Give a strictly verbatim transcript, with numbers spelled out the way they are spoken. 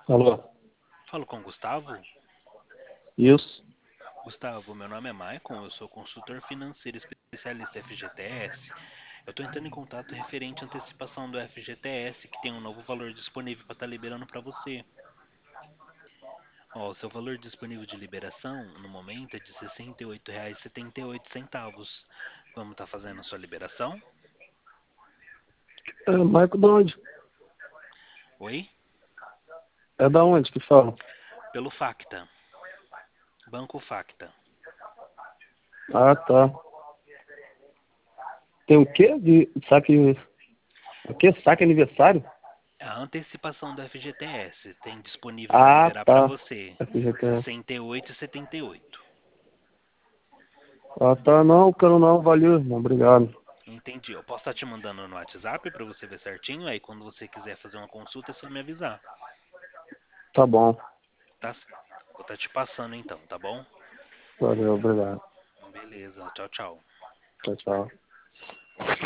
Alô? Falo com o Gustavo. Isso. Gustavo, meu nome é Maicon, eu sou consultor financeiro especialista F G T S. Eu estou entrando em contato referente à antecipação do F G T S, que tem um novo valor disponível para estar liberando para você. Ó, o seu valor disponível de liberação no momento é de sessenta e oito reais e setenta e oito centavos. Vamos estar fazendo a sua liberação? É, Marco da onde? Oi? É da onde que fala? Pelo Facta. Banco Facta. Ah, tá. Tem o quê de saque... O quê? Saque aniversário? A antecipação do F G T S tem disponível para Ah, liberar para tá. você F G T S. sessenta e oito e setenta e oito. Ah, tá. Não, quero não. Valeu, irmão. Obrigado. Entendi. Eu posso estar te mandando no WhatsApp para você ver certinho. Aí quando você quiser fazer uma consulta, é só me avisar. Tá bom. Tá? Vou estar te passando então, tá bom? Valeu, obrigado. Beleza. Tchau, tchau. Tchau, tchau.